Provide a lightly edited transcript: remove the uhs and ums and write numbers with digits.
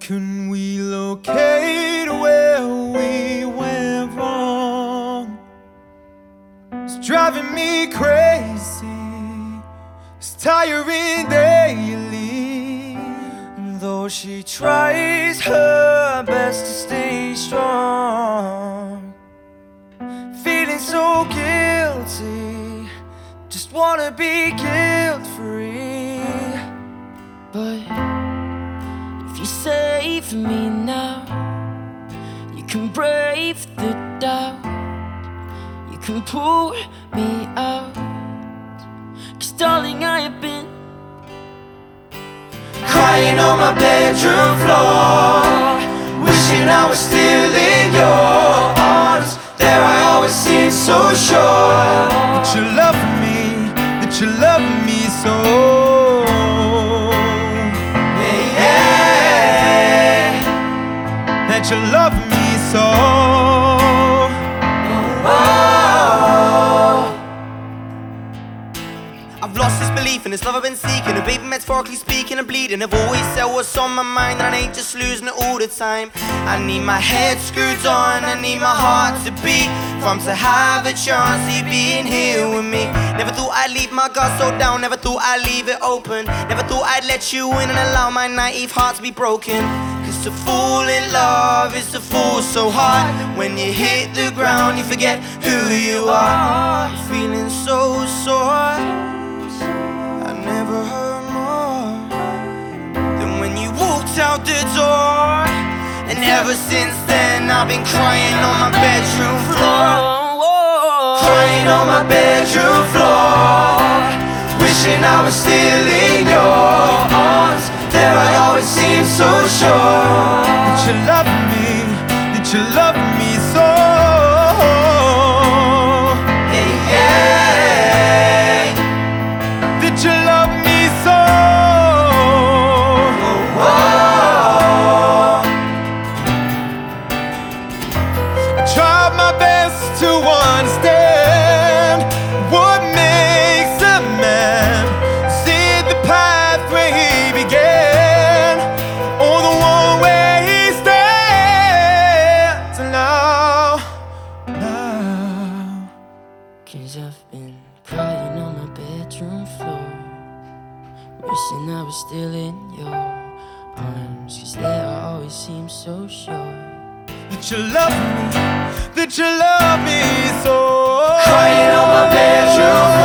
can we locate where we went wrong? It's driving me crazy, it's tiring daily. And though she tries her best to stay strong, feeling so guilty, just wanna be guilt-free. But if you save me now, you can brave the doubt, you can pull me out. 'Cause darling, I have been crying on my bedroom floor, wishing I was still in your arms. There I always seemed so sure that you love me, that you love me so. That you love me so. I've lost this belief in this love I've been seeking. And baby, metaphorically speaking, I'm bleeding. I've always said what's on my mind, and I ain't just losing it all the time. I need my head screwed on, I need my heart to beat, for I'm to have a chance of being here with me. Never thought I'd leave my guard so down, never thought I'd leave it open. Never thought I'd let you in and allow my naive heart to be broken. 'Cause to fall in love is to fall so hard. When you hit the ground, you forget who you are. Feeling so sore, I never heard more than when you walked out the door. And ever since then, I've been crying on my bedroom floor, crying on my bedroom floor, wishing I was still in your arms. There I always seem so sure that you love me, that you love me so. That you love me so. I tried my best to understand what makes a man. See the path where he began, or the one where he stands now. 'Cause I've been crying on my bedroom floor, wishing I was still in your arms. 'Cause there I always seem so sure That you love me, that you love me so. crying on my bedroom